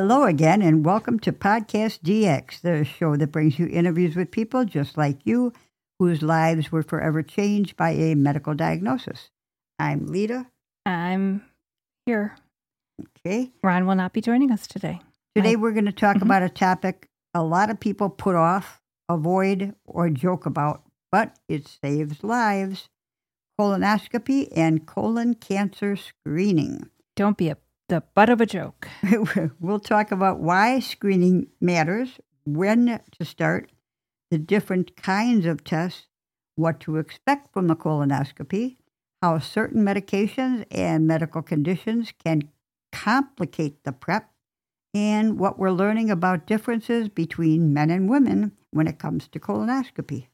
Hello again, and welcome to Podcast DX, the show that brings you interviews with people just like you, whose lives were forever changed by a medical diagnosis. I'm Lita. I'm here. Okay. Ron will not be joining us today. Today we're going to talk about a topic a lot of people put off, avoid, or joke about, but it saves lives: colonoscopy and colon cancer screening. Don't be the butt of a joke. We'll talk about why screening matters, when to start, the different kinds of tests, what to expect from the colonoscopy, how certain medications and medical conditions can complicate the prep, and what we're learning about differences between men and women when it comes to colonoscopy.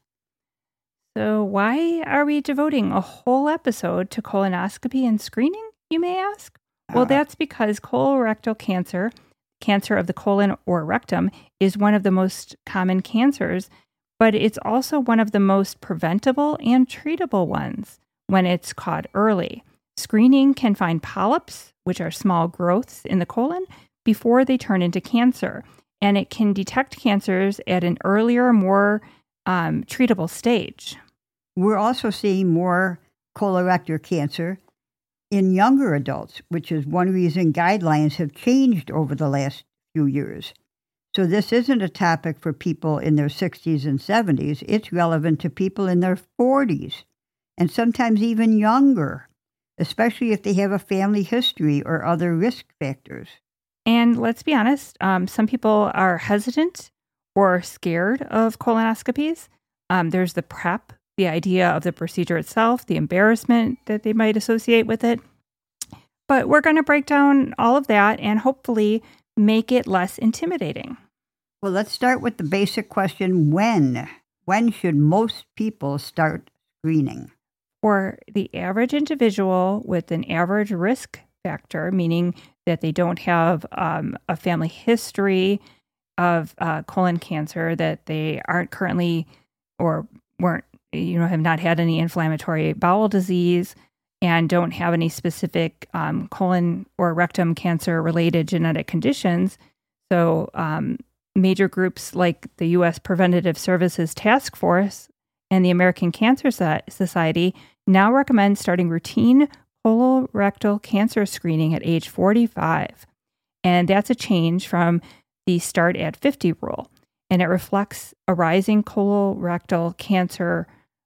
So why are we devoting a whole episode to colonoscopy and screening, you may ask? Well, that's because colorectal cancer, cancer of the colon or rectum, is one of the most common cancers, but it's also one of the most preventable and treatable ones when it's caught early. Screening can find polyps, which are small growths in the colon, before they turn into cancer, and it can detect cancers at an earlier, more treatable stage. We're also seeing more colorectal cancer in younger adults, which is one reason guidelines have changed over the last few years. So this isn't a topic for people in their 60s and 70s. It's relevant to people in their 40s and sometimes even younger, especially if they have a family history or other risk factors. And let's be honest, some people are hesitant or scared of colonoscopies. There's the prep, the idea of the procedure itself, the embarrassment that they might associate with it. But we're going to break down all of that and hopefully make it less intimidating. Well, let's start with the basic question, when? When should most people start screening? For the average individual with an average risk factor, meaning that they don't have a family history of colon cancer, that they aren't currently or weren't, have not had any inflammatory bowel disease, and don't have any specific colon or rectum cancer related genetic conditions. So major groups like the U.S. Preventative Services Task Force and the American Cancer Society now recommend starting routine colorectal cancer screening at age 45. And that's a change from the start at 50 rule. And it reflects a rising colorectal cancer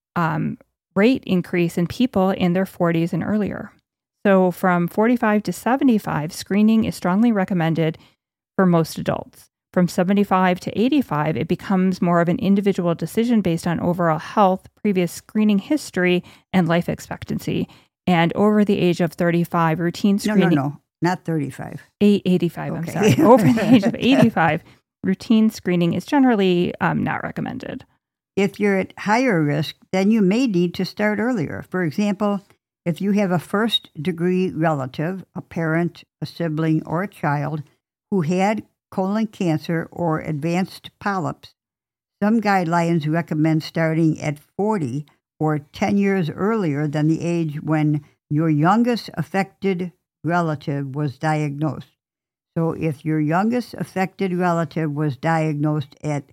rate increase in people in their 40s and earlier. So from 45 to 75, screening is strongly recommended for most adults. From 75 to 85, it becomes more of an individual decision based on overall health, previous screening history, and life expectancy. And over the age of 35, routine screening... No, not 35. 85, okay. I'm sorry. Over the age of 85, routine screening is generally not recommended. If you're at higher risk, then you may need to start earlier. For example, if you have a first-degree relative, a parent, a sibling, or a child who had colon cancer or advanced polyps, some guidelines recommend starting at 40 or 10 years earlier than the age when your youngest affected relative was diagnosed. So if your youngest affected relative was diagnosed at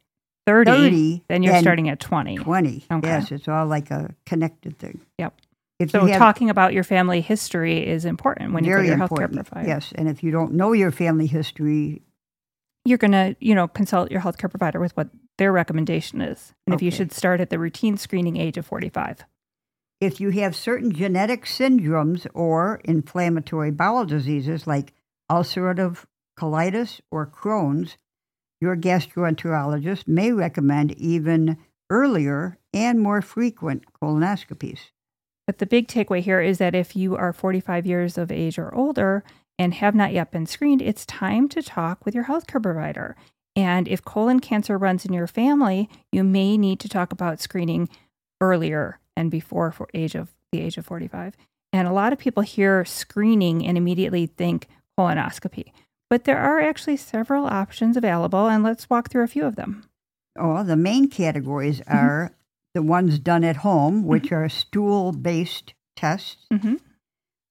30, then you're starting at 20. 20, okay. Yes, it's all like a connected thing. Yep. If so talking about your family history is important when you go to your healthcare provider. Yes, and if you don't know your family history, you're going to, consult your healthcare provider with what their recommendation is, and if you should start at the routine screening age of 45. If you have certain genetic syndromes or inflammatory bowel diseases like ulcerative colitis or Crohn's, your gastroenterologist may recommend even earlier and more frequent colonoscopies. But the big takeaway here is that if you are 45 years of age or older and have not yet been screened, it's time to talk with your healthcare provider. And if colon cancer runs in your family, you may need to talk about screening earlier and before the age of 45. And a lot of people hear screening and immediately think colonoscopy. But there are actually several options available, and let's walk through a few of them. Oh, the main categories are the ones done at home, which are stool-based tests,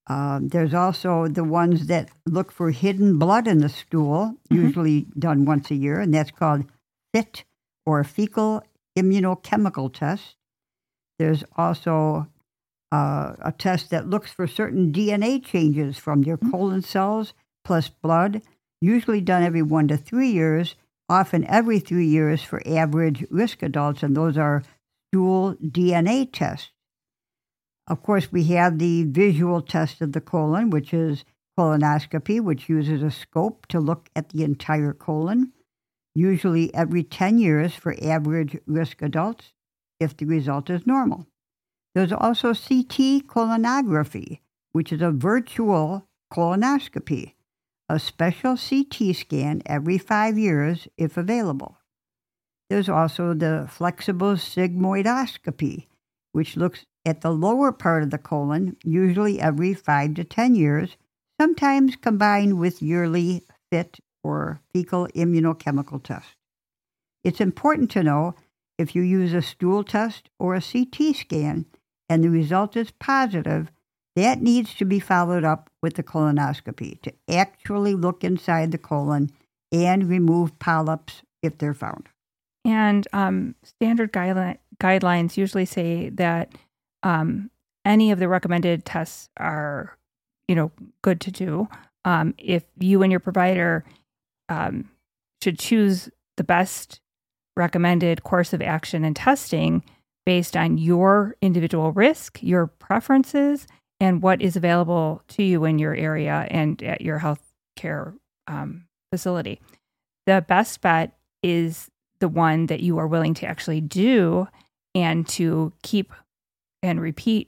There's also the ones that look for hidden blood in the stool, usually done once a year, and that's called FIT, or fecal immunochemical test. There's also a test that looks for certain DNA changes from your colon cells plus blood, usually done every 1 to 3 years, often every 3 years for average risk adults, and those are stool DNA tests. Of course, we have the visual test of the colon, which is colonoscopy, which uses a scope to look at the entire colon, usually every 10 years for average risk adults, if the result is normal. There's also CT colonography, which is a virtual colonoscopy, a special CT scan every 5 years if available. There's also the flexible sigmoidoscopy, which looks at the lower part of the colon, usually every 5 to 10 years, sometimes combined with yearly FIT or fecal immunochemical test. It's important to know if you use a stool test or a CT scan and the result is positive, that needs to be followed up with the colonoscopy to actually look inside the colon and remove polyps if they're found. And standard guidelines usually say that any of the recommended tests are, good to do. If you and your provider should choose the best recommended course of action and testing based on your individual risk, your preferences, and what is available to you in your area and at your health care facility. The best bet is the one that you are willing to actually do and to keep and repeat,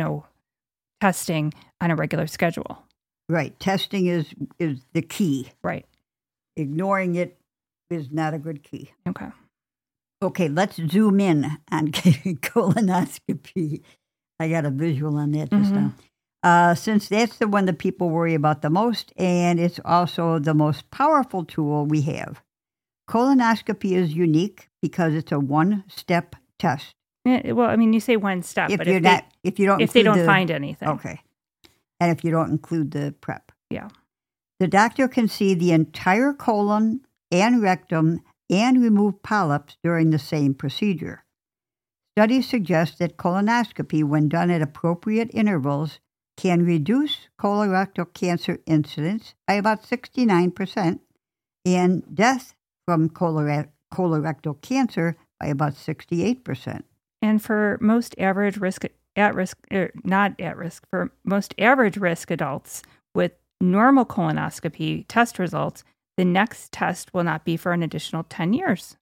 testing on a regular schedule. Right. Testing is the key. Right. Ignoring it is not a good key. Okay, let's zoom in on colonoscopy. I got a visual on that just now. Since that's the one that people worry about the most, and it's also the most powerful tool we have. Colonoscopy is unique because it's a one-step test. Well, you say one step, if but if they don't find anything. Okay. And if you don't include the prep. Yeah. The doctor can see the entire colon and rectum and remove polyps during the same procedure. Studies suggest that colonoscopy, when done at appropriate intervals, can reduce colorectal cancer incidence by about 69% and death from colorectal cancer by about 68%. And for most average risk, for most average risk adults with normal colonoscopy test results, the next test will not be for an additional 10 years.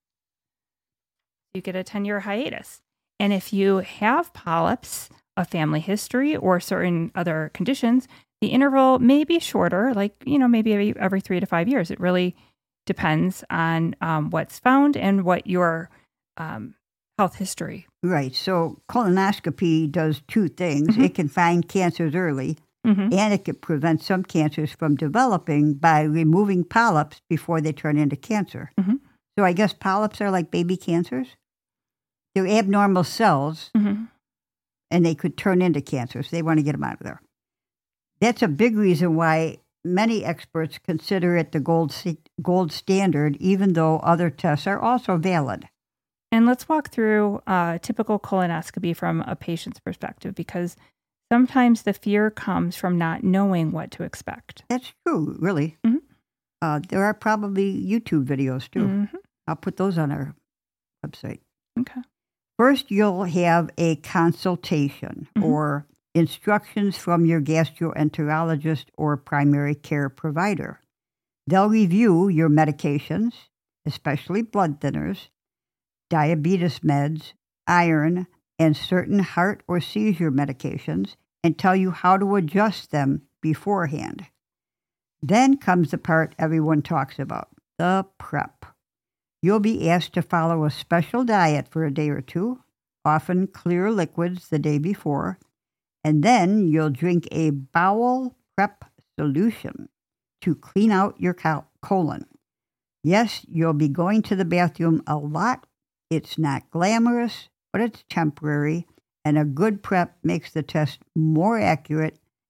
You get a 10-year hiatus. And if you have polyps, a family history, or certain other conditions, the interval may be shorter, maybe every 3 to 5 years. It really depends on what's found and what your health history. Right. So colonoscopy does two things. It can find cancers early, and it can prevent some cancers from developing by removing polyps before they turn into cancer. So I guess polyps are like baby cancers? They're abnormal cells, and they could turn into cancer, so they want to get them out of there. That's a big reason why many experts consider it the gold standard, even though other tests are also valid. And let's walk through a typical colonoscopy from a patient's perspective, because sometimes the fear comes from not knowing what to expect. That's true, really. There are probably YouTube videos, too. I'll put those on our website. Okay. First, you'll have a consultation or instructions from your gastroenterologist or primary care provider. They'll review your medications, especially blood thinners, diabetes meds, iron, and certain heart or seizure medications, and tell you how to adjust them beforehand. Then comes the part everyone talks about, the prep. You'll be asked to follow a special diet for a day or two, often clear liquids the day before, and then you'll drink a bowel prep solution to clean out your colon. Yes, you'll be going to the bathroom a lot. It's not glamorous, but it's temporary, and a good prep makes the test more accurate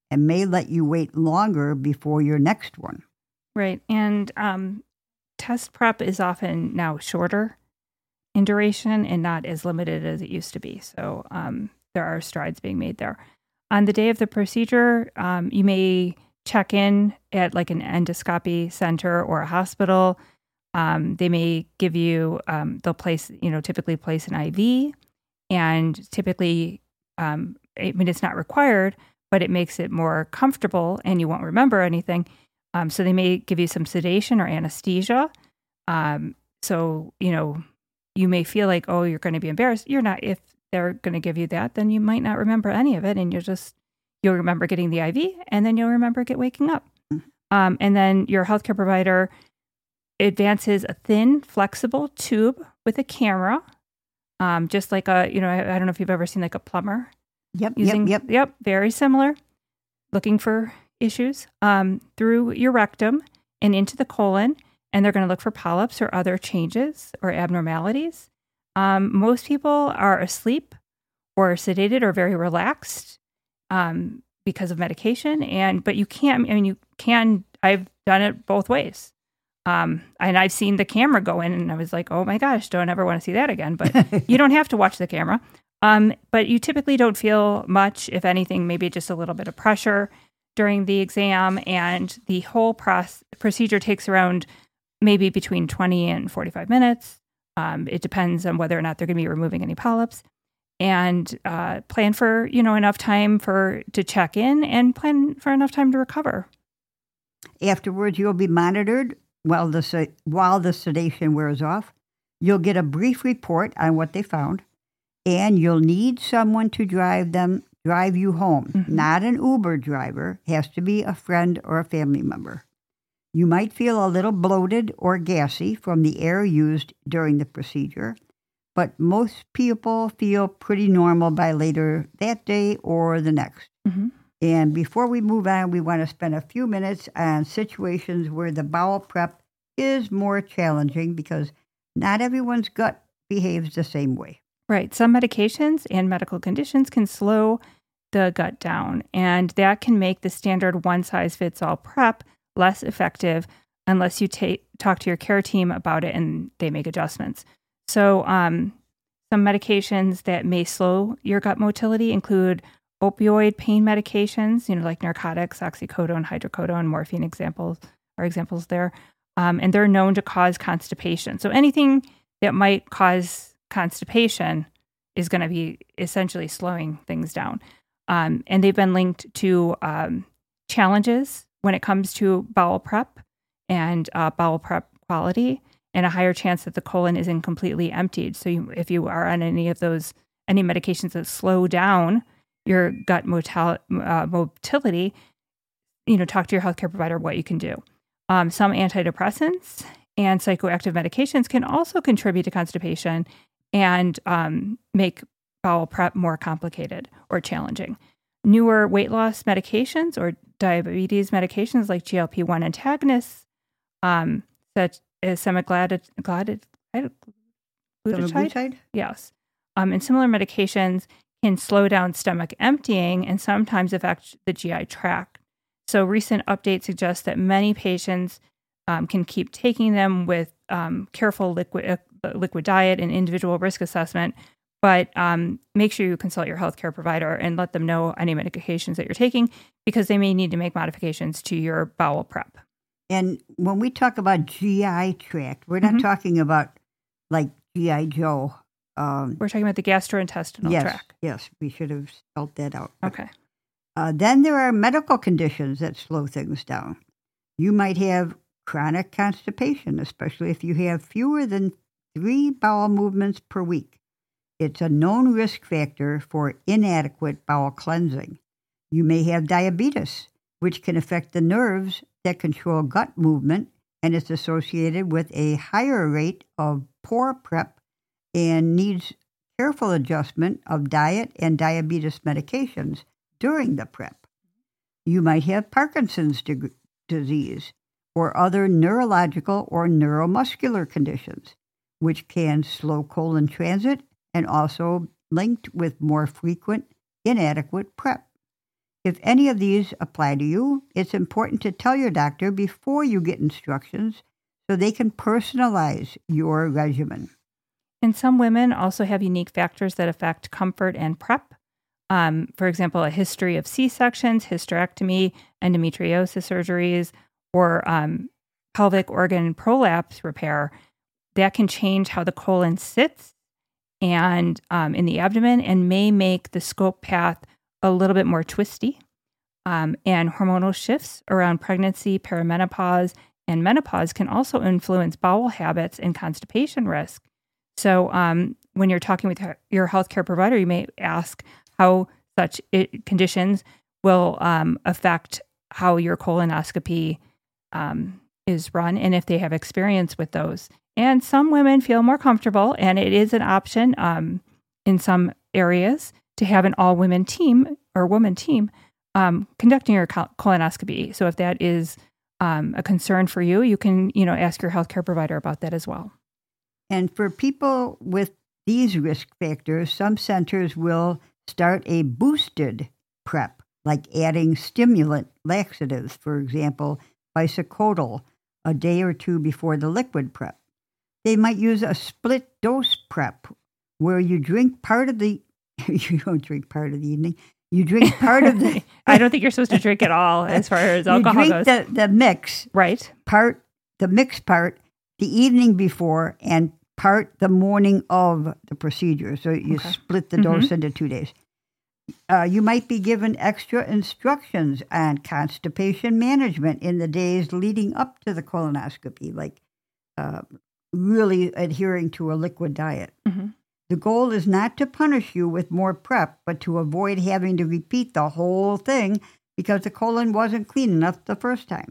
and may let you wait longer before your next one. Right. And test prep is often now shorter in duration and not as limited as it used to be. So there are strides being made there. On the day of the procedure, you may check in at like an endoscopy center or a hospital. They may give you, they'll place, typically place an IV, and typically, it's not required, but it makes it more comfortable and you won't remember anything. So they may give you some sedation or anesthesia. So, you may feel like, oh, you're going to be embarrassed. You're not. If they're going to give you that, then you might not remember any of it. And you'll remember getting the IV, and then you'll remember waking up. And then your healthcare provider advances a thin, flexible tube with a camera, just like I don't know if you've ever seen like a plumber. Yep. Very similar. Looking for issues through your rectum and into the colon, and they're going to look for polyps or other changes or abnormalities. Most people are asleep or sedated or very relaxed because of medication, but you can. I've done it both ways. And I've seen the camera go in, and I was like, oh my gosh, don't ever want to see that again. But you don't have to watch the camera. But you typically don't feel much, if anything, maybe just a little bit of pressure during the exam. And the whole procedure takes around maybe between 20 and 45 minutes. It depends on whether or not they're going to be removing any polyps. And plan for, enough time to check in, and plan for enough time to recover. Afterwards, you'll be monitored while the sedation wears off. You'll get a brief report on what they found, and you'll need someone to drive you home. Mm-hmm. Not an Uber driver. It has to be a friend or a family member. You might feel a little bloated or gassy from the air used during the procedure, but most people feel pretty normal by later that day or the next. Mm-hmm. And before we move on, we want to spend a few minutes on situations where the bowel prep is more challenging, because not everyone's gut behaves the same way. Right. Some medications and medical conditions can slow the gut down, and that can make the standard one-size-fits-all prep less effective unless you talk to your care team about it and they make adjustments. So some medications that may slow your gut motility include opioid pain medications, like narcotics, oxycodone, hydrocodone, morphine examples there. And they're known to cause constipation. So anything that might cause constipation is going to be essentially slowing things down. And they've been linked to challenges when it comes to bowel prep and bowel prep quality, and a higher chance that the colon isn't completely emptied. So if you are on any medications that slow down your gut motility, talk to your healthcare provider what you can do. Some antidepressants and psychoactive medications can also contribute to constipation and make bowel prep more complicated or challenging. Newer weight loss medications or diabetes medications like GLP-1 antagonists, such as semaglutide, yes, and similar medications can slow down stomach emptying and sometimes affect the GI tract. So recent updates suggest that many patients can keep taking them with careful liquid diet and individual risk assessment, but make sure you consult your healthcare provider and let them know any medications that you're taking, because they may need to make modifications to your bowel prep. And when we talk about GI tract, we're not talking about like G.I. Joe. We're talking about the gastrointestinal tract. Yes, we should have spelled that out. Okay. Then there are medical conditions that slow things down. You might have chronic constipation, especially if you have fewer than 3 bowel movements per week. It's a known risk factor for inadequate bowel cleansing. You may have diabetes, which can affect the nerves that control gut movement, and is associated with a higher rate of poor prep and needs careful adjustment of diet and diabetes medications during the prep. You might have Parkinson's disease or other neurological or neuromuscular conditions, which can slow colon transit and also linked with more frequent inadequate prep. If any of these apply to you, it's important to tell your doctor before you get instructions so they can personalize your regimen. And some women also have unique factors that affect comfort and PrEP. For example, a history of C-sections, hysterectomy, endometriosis surgeries, or pelvic organ prolapse repair. That can change how the colon sits and in the abdomen and may make the scope path a little bit more twisty. And hormonal shifts around pregnancy, perimenopause, and menopause can also influence bowel habits and constipation risk. So when you're talking with your healthcare provider, you may ask how such conditions will affect how your colonoscopy is run and if they have experience with those. And some women feel more comfortable, and it is an option in some areas to have an all-women team or woman team conducting your colonoscopy. So if that is a concern for you, you can ask your healthcare provider about that as well. And for people with these risk factors, some centers will start a boosted PrEP, like adding stimulant laxatives, for example, bisacodyl, a day or two before the liquid PrEP. They might use a split dose PrEP, where you drink part of the, you don't drink part of the evening, you drink part of the... I don't think you're supposed to drink at all as far as alcohol goes. You drink the mix. Right. The mixed part the evening before and part the morning of the procedure. So you split the dose into 2 days. You might be given extra instructions on constipation management in the days leading up to the colonoscopy, like really adhering to a liquid diet. Mm-hmm. The goal is not to punish you with more PrEP, but to avoid having to repeat the whole thing because the colon wasn't clean enough the first time.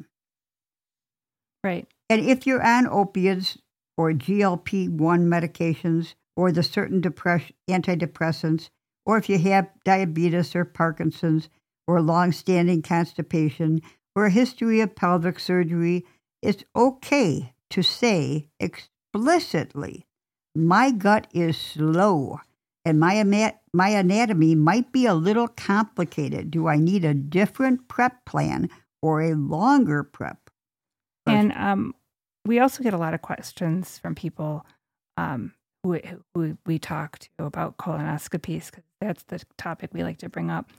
Right. And if you're on opiates or GLP-1 medications or the certain antidepressants, or if you have diabetes or Parkinson's or long-standing constipation or a history of pelvic surgery, it's okay to say explicitly, my gut is slow and my anatomy might be a little complicated. Do I need a different PrEP plan or a longer PrEP? And we also get a lot of questions from people who we talk to about colonoscopies, because that's the topic we like to bring up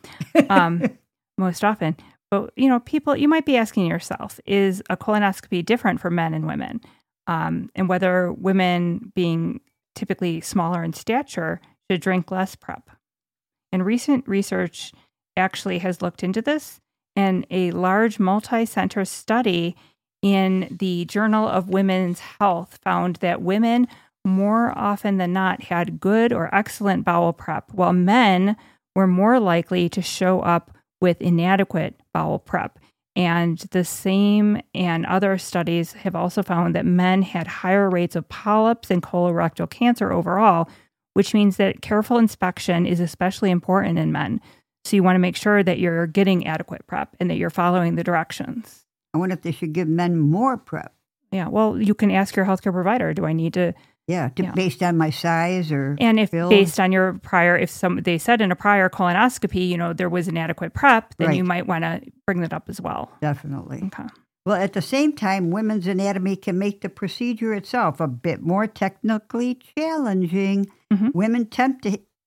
most often. But, people, you might be asking yourself, is a colonoscopy different for men and women? And whether women, being typically smaller in stature, should drink less PrEP. And recent research actually has looked into this, and a large multi-center study in the Journal of Women's Health found that women more often than not had good or excellent bowel prep, while men were more likely to show up with inadequate bowel prep. And the same and other studies have also found that men had higher rates of polyps and colorectal cancer overall, which means that careful inspection is especially important in men. So you want to make sure that you're getting adequate prep and that you're following the directions. I wonder if they should give men more PrEP. Yeah, well, you can ask your healthcare provider, do I need to... Based on my size or and if build. Based on your prior, they said in a prior colonoscopy, there was inadequate PrEP, then you might want to bring that up as well. Definitely. Okay. Well, at the same time, women's anatomy can make the procedure itself a bit more technically challenging. Mm-hmm. Women tend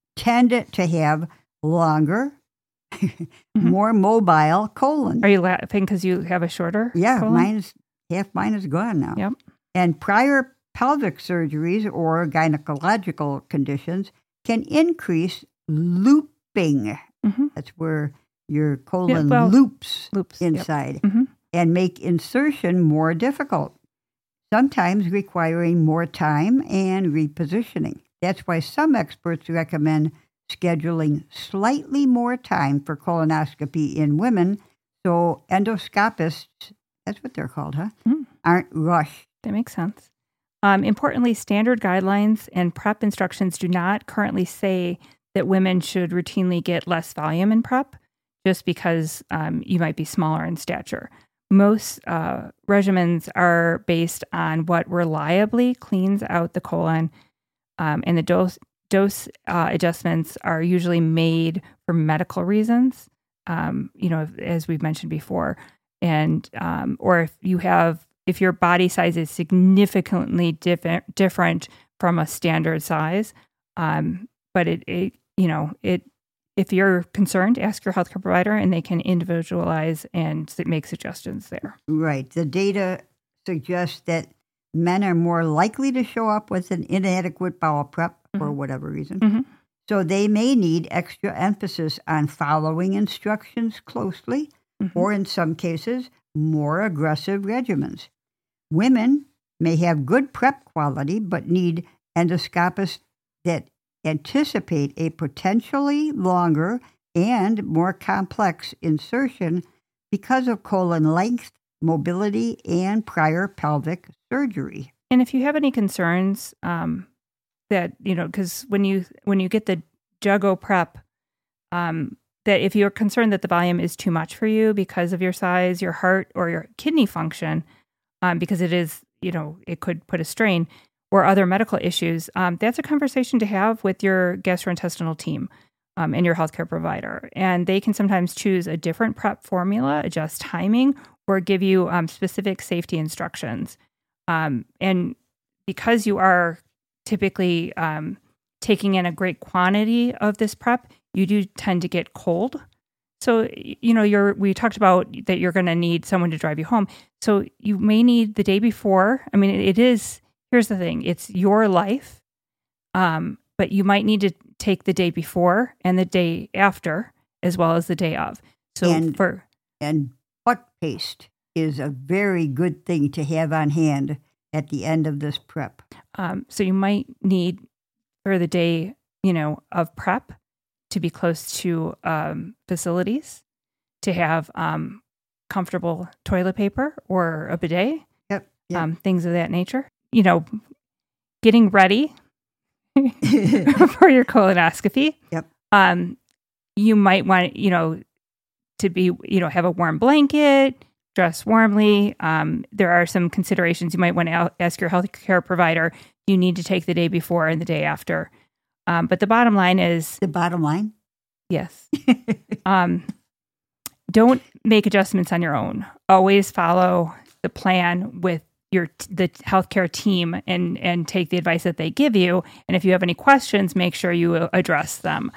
to have longer, more mobile colon. Are you laughing because you have a shorter colon? Half mine is gone now. Yep. And prior pelvic surgeries or gynecological conditions can increase looping. Mm-hmm. That's where your colon loops inside and make insertion more difficult, sometimes requiring more time and repositioning. That's why some experts recommend scheduling slightly more time for colonoscopy in women, so endoscopists, that's what they're called, aren't rushed. That makes sense. Importantly, standard guidelines and PrEP instructions do not currently say that women should routinely get less volume in PrEP just because you might be smaller in stature. Most regimens are based on what reliably cleans out the colon, and the dose adjustments are usually made for medical reasons. as we've mentioned before, and or if your body size is significantly different from a standard size, but if you're concerned, ask your healthcare provider, and they can individualize and make suggestions there. Right. The data suggests that men are more likely to show up with an inadequate bowel prep for whatever reason. Mm-hmm. So they may need extra emphasis on following instructions closely, or in some cases, more aggressive regimens. Women may have good prep quality, but need endoscopists that anticipate a potentially longer and more complex insertion because of colon length, mobility, and prior pelvic surgery. And if you have any concerns, because when you get the Jugo prep, that if you're concerned that the volume is too much for you because of your size, your heart, or your kidney function, because it is, it could put a strain, or other medical issues, that's a conversation to have with your gastrointestinal team and your healthcare provider. And they can sometimes choose a different prep formula, adjust timing, or give you specific safety instructions. And because you are typically taking in a great quantity of this prep, you do tend to get cold. So, we talked about that you're going to need someone to drive you home. So you may need the day before. I mean, here's the thing, it's your life, but you might need to take the day before and the day after, as well as the day of. So and butt paste is a very good thing to have on hand at the end of this prep. So you might need for the day, of prep to be close to facilities, to have comfortable toilet paper or a bidet, things of that nature. Getting ready for your colonoscopy. Yep. You might want, to be, have a warm blanket, dress warmly. There are some considerations you might want to ask your healthcare provider. You need to take the day before and the day after. But the bottom line is... The bottom line? Yes. Don't make adjustments on your own. Always follow the plan with the healthcare team and take the advice that they give you. And if you have any questions, make sure you address them.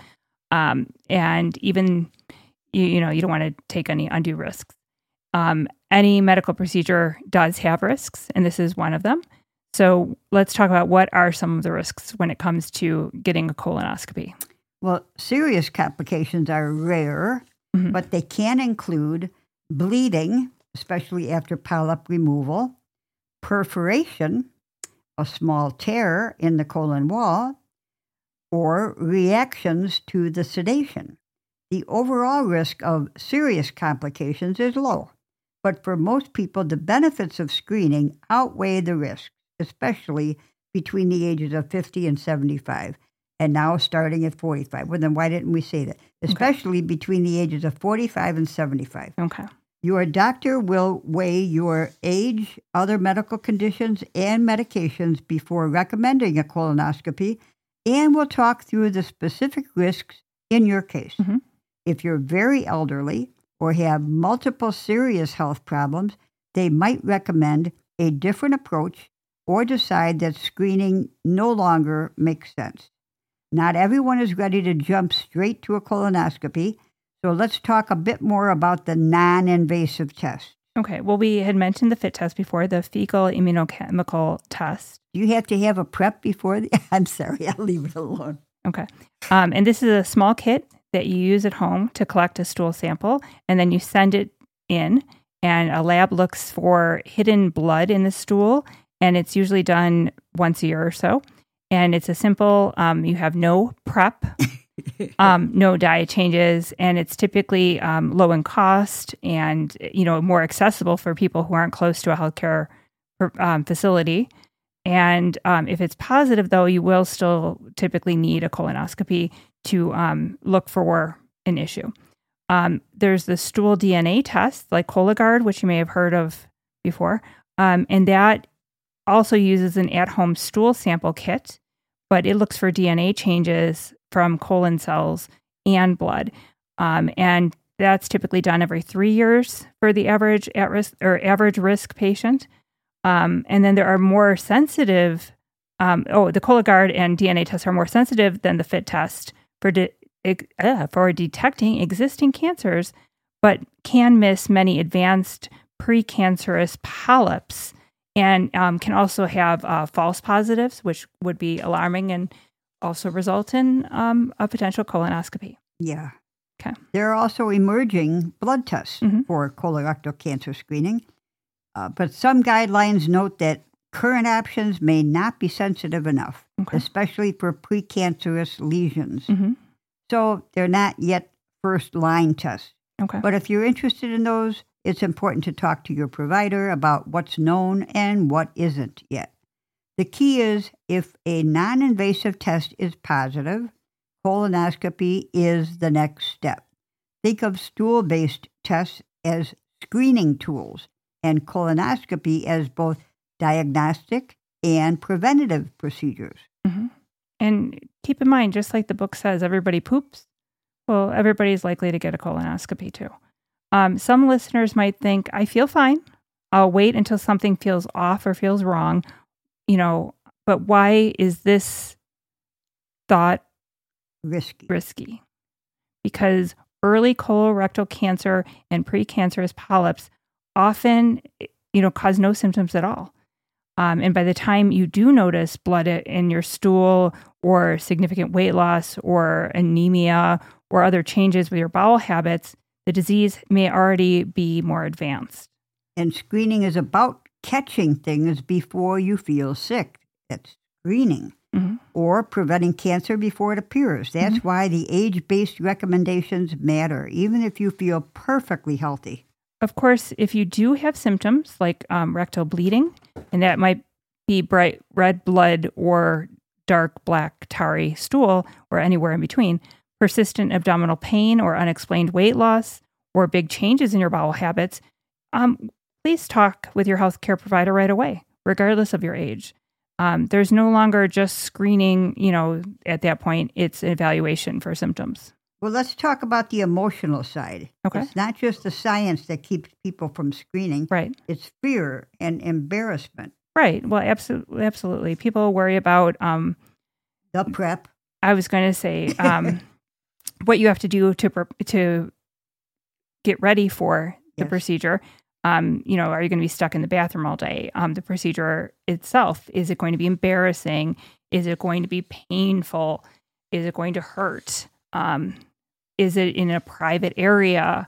And even, you don't want to take any undue risks. Any medical procedure does have risks, and this is one of them. So let's talk about what are some of the risks when it comes to getting a colonoscopy. Well, serious complications are rare, but they can include bleeding, especially after polyp removal, perforation, a small tear in the colon wall, or reactions to the sedation. The overall risk of serious complications is low, but for most people, the benefits of screening outweigh the risks, especially between the ages of 50 and 75, and now starting at 45. Well, then why didn't we say that? Especially between the ages of 45 and 75. Okay. Your doctor will weigh your age, other medical conditions, and medications before recommending a colonoscopy, and will talk through the specific risks in your case. If you're very elderly or have multiple serious health problems, they might recommend a different approach or decide that screening no longer makes sense. Not everyone is ready to jump straight to a colonoscopy, so let's talk a bit more about the non-invasive test. Okay. Well, we had mentioned the FIT test before, the fecal immunochemical test. Do you have to have a prep before? I'm sorry, I'll leave it alone. Okay. And this is a small kit that you use at home to collect a stool sample, and then you send it in, and a lab looks for hidden blood in the stool, and it's usually done once a year or so. And it's a simple, you have no prep, no diet changes, and it's typically low in cost and, more accessible for people who aren't close to a healthcare facility. And if it's positive, though, you will still typically need a colonoscopy to look for an issue. There's the stool DNA test, like Cologuard, which you may have heard of before, and that also uses an at-home stool sample kit, but it looks for DNA changes from colon cells and blood. And That's typically done every 3 years for the average at risk or average risk patient. And then there are more sensitive. The Cologuard and DNA tests are more sensitive than the FIT test for detecting existing cancers, but can miss many advanced precancerous polyps and can also have false positives, which would be alarming and also result in a potential colonoscopy. Yeah. Okay. There are also emerging blood tests for colorectal cancer screening, but some guidelines note that current options may not be sensitive enough, especially for precancerous lesions. So they're not yet first-line tests. Okay. But if you're interested in those, it's important to talk to your provider about what's known and what isn't yet. The key is if a non-invasive test is positive, colonoscopy is the next step. Think of stool-based tests as screening tools and colonoscopy as both diagnostic and preventative procedures. And keep in mind, just like the book says, everybody poops. Well, everybody's likely to get a colonoscopy too. Some listeners might think, I feel fine. I'll wait until something feels off or feels wrong. But why is this thought risky? Because early colorectal cancer and precancerous polyps often, cause no symptoms at all. And by the time you do notice blood in your stool or significant weight loss or anemia or other changes with your bowel habits, the disease may already be more advanced. And screening is about catching things before you feel sick. That's screening. Or preventing cancer before it appears. That's why the age-based recommendations matter, even if you feel perfectly healthy. Of course, if you do have symptoms like rectal bleeding, and that might be bright red blood or dark black tarry stool or anywhere in between, persistent abdominal pain or unexplained weight loss or big changes in your bowel habits, please talk with your healthcare provider right away, regardless of your age. There's no longer just screening, at that point, it's an evaluation for symptoms. Well, let's talk about the emotional side. Okay. It's not just the science that keeps people from screening. Right. It's fear and embarrassment. Right. Well, absolutely. People worry about the prep. I was going to say what you have to do to get ready for the procedure. Are you going to be stuck in the bathroom all day? The procedure itself, is it going to be embarrassing? Is it going to be painful? Is it going to hurt? Is it in a private area?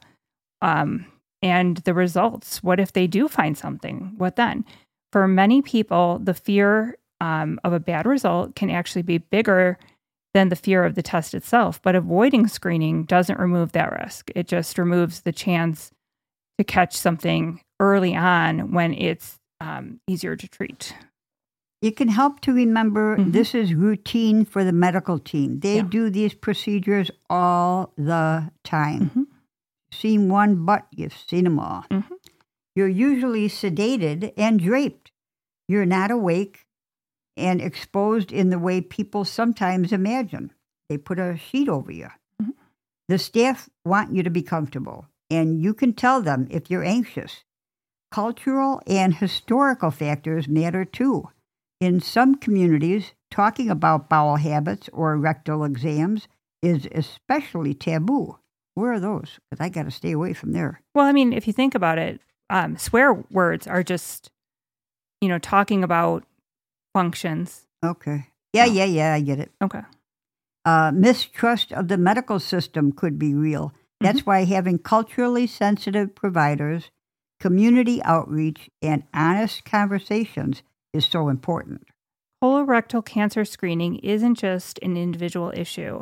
And the results, what if they do find something? What then? For many people, the fear of a bad result can actually be bigger than the fear of the test itself. But avoiding screening doesn't remove that risk. It just removes the chance to catch something early on when it's easier to treat. It can help to remember this is routine for the medical team. They do these procedures all the time. Seen one, but you've seen them all. You're usually sedated and draped. You're not awake and exposed in the way people sometimes imagine. They put a sheet over you. The staff want you to be comfortable, and you can tell them if you're anxious. Cultural and historical factors matter too. In some communities, talking about bowel habits or rectal exams is especially taboo. Where are those? Because I got to stay away from there. Well, I mean, if you think about it, swear words are just, talking about functions. Okay. Yeah, I get it. Okay. Mistrust of the medical system could be real. That's why having culturally sensitive providers, community outreach, and honest conversations is so important. Colorectal cancer screening isn't just an individual issue.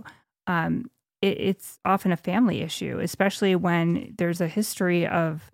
It's often a family issue, especially when there's a history of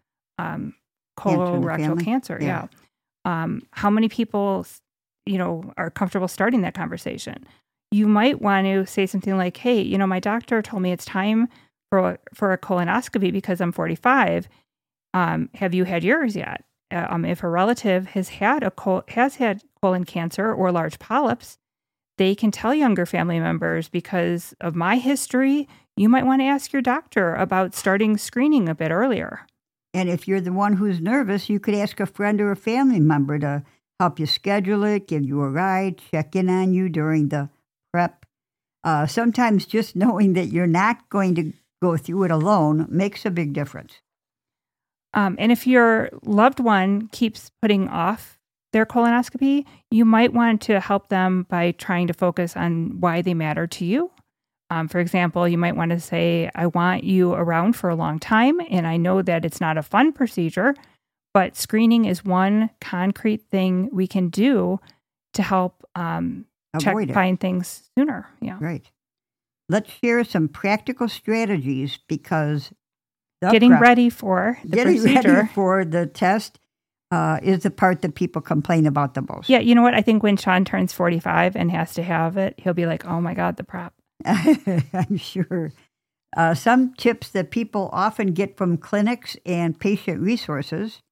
colorectal cancer. Yeah. How many people, are comfortable starting that conversation? You might want to say something like, hey, my doctor told me it's time for a colonoscopy because I'm 45. Have you had yours yet? If a relative has had colon cancer or large polyps, they can tell younger family members, because of my history, you might want to ask your doctor about starting screening a bit earlier. And if you're the one who's nervous, you could ask a friend or a family member to help you schedule it, give you a ride, check in on you during the prep. Sometimes just knowing that you're not going to go through it alone makes a big difference. And if your loved one keeps putting off their colonoscopy, you might want to help them by trying to focus on why they matter to you. For example, you might want to say, I want you around for a long time, and I know that it's not a fun procedure, but screening is one concrete thing we can do to help find things sooner. Yeah. Right. Let's share some practical strategies because getting ready for the test is the part that people complain about the most. Yeah, you know what? I think when Sean turns 45 and has to have it, he'll be like, oh my God, the prep. I'm sure. Some tips that people often get from clinics and patient resources.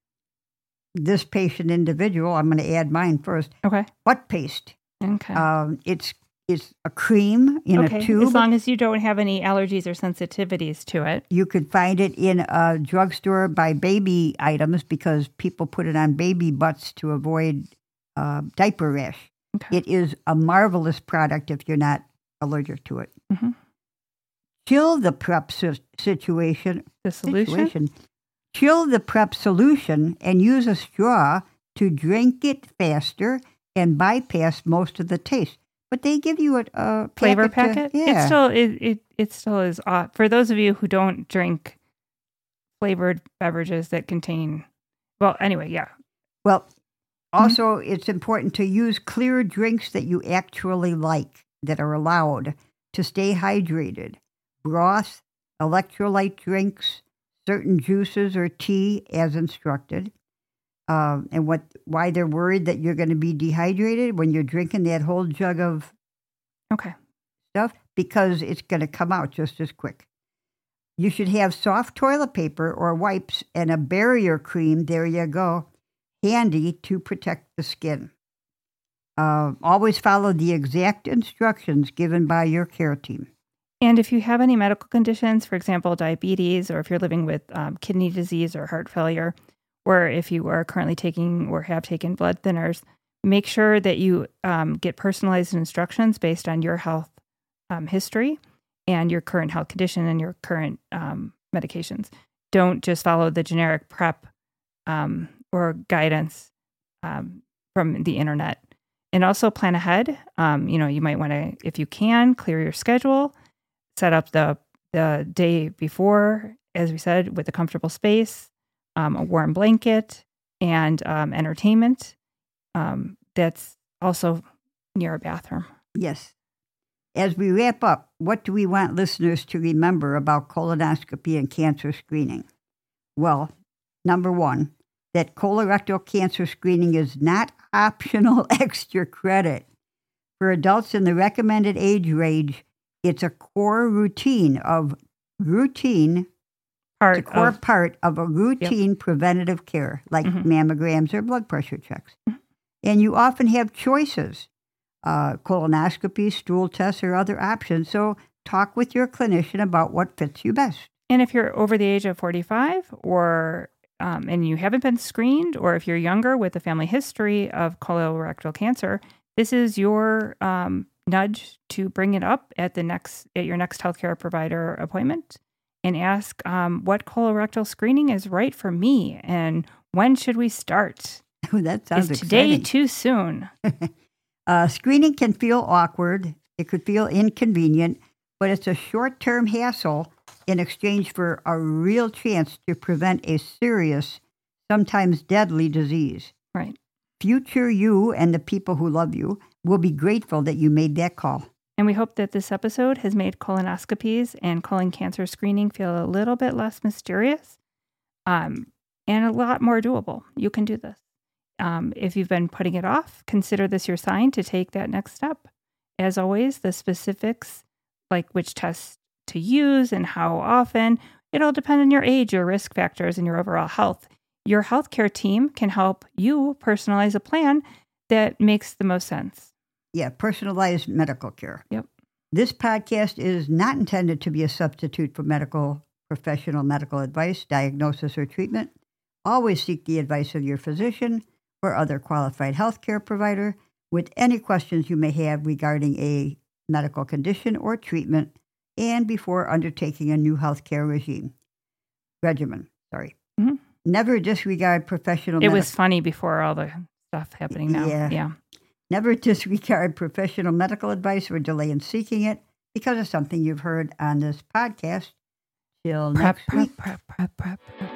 This patient individual, I'm going to add mine first. Okay. Butt paste. Okay. It's a cream in a tube. As long as you don't have any allergies or sensitivities to it. You could find it in a drugstore by baby items because people put it on baby butts to avoid diaper rash. Okay. It is a marvelous product if you're not allergic to it. Mm-hmm. Chill the prep situation. The solution? Chill the prep solution and use a straw to drink it faster and bypass most of the taste. But they give you a flavor packet. Yeah. It still is odd. For those of you who don't drink flavored beverages that contain, well, anyway, yeah. Well, also it's important to use clear drinks that you actually like that are allowed to stay hydrated. Broth, electrolyte drinks, certain juices or tea as instructed. And why they're worried that you're going to be dehydrated when you're drinking that whole jug of stuff, because it's going to come out just as quick. You should have soft toilet paper or wipes and a barrier cream, there you go, handy to protect the skin. Always follow the exact instructions given by your care team. And if you have any medical conditions, for example, diabetes, or if you're living with kidney disease or heart failure, or if you are currently taking or have taken blood thinners, make sure that you get personalized instructions based on your health history and your current health condition and your current medications. Don't just follow the generic prep or guidance from the internet. And also plan ahead. You might want to, if you can, clear your schedule, set up the day before, as we said, with a comfortable space, a warm blanket, and entertainment that's also near a bathroom. Yes. As we wrap up, what do we want listeners to remember about colonoscopy and cancer screening? Well, number one, that colorectal cancer screening is not optional extra credit. For adults in the recommended age range, it's a core part of a routine preventative care, like mammograms or blood pressure checks. And you often have choices, colonoscopy, stool tests, or other options. So talk with your clinician about what fits you best. And if you're over the age of 45 or and you haven't been screened, or if you're younger with a family history of colorectal cancer, this is your nudge to bring it up at your next healthcare provider appointment and ask what colorectal screening is right for me and when should we start? Oh, that sounds exciting. Is today exciting. Too soon? Screening can feel awkward. It could feel inconvenient, but it's a short-term hassle in exchange for a real chance to prevent a serious, sometimes deadly disease. Right. Future you and the people who love you will be grateful that you made that call. And we hope that this episode has made colonoscopies and colon cancer screening feel a little bit less mysterious and a lot more doable. You can do this. If you've been putting it off, consider this your sign to take that next step. As always, the specifics, like which tests to use and how often, it'll depend on your age, your risk factors, and your overall health. Your healthcare team can help you personalize a plan that makes the most sense. Yeah, personalized medical care. Yep. This podcast is not intended to be a substitute for professional medical advice, diagnosis, or treatment. Always seek the advice of your physician or other qualified healthcare provider with any questions you may have regarding a medical condition or treatment and before undertaking a new healthcare regimen. Mm-hmm. Never disregard professional It was funny before all the stuff happening now. Yeah. Never disregard professional medical advice or delay in seeking it because of something you've heard on this podcast. Till next week. Prep.